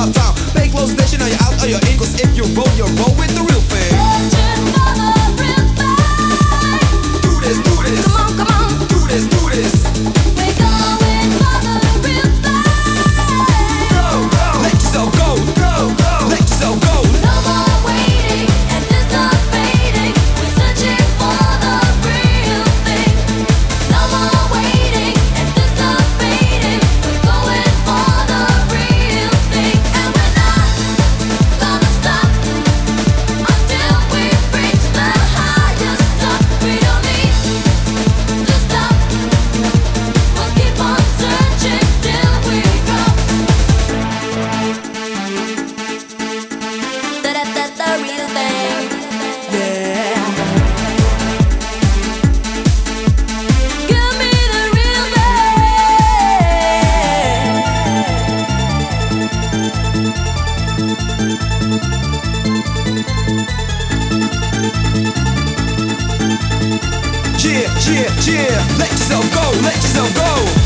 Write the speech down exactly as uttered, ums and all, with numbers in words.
about time. Pay close attention, are you out or you're in? Cause if you roll, you roll with the real thing. Searching for the real thing. Do this, do this. Come on, come on. Do this, do this. We're going for the real thing. Go, go. Let yourself go, go, go. Let yourself go. No more waiting, anticipating. We're searching for the real thing. No more waiting, anticipating. We're going for the real thing. And we're not gonna stop until we reach the highest top. We don't need to stop. We'll keep on searching till we drop. That that's the real thing. Yeah. Give me the real Yeah, yeah, yeah. Let yourself go, let yourself go.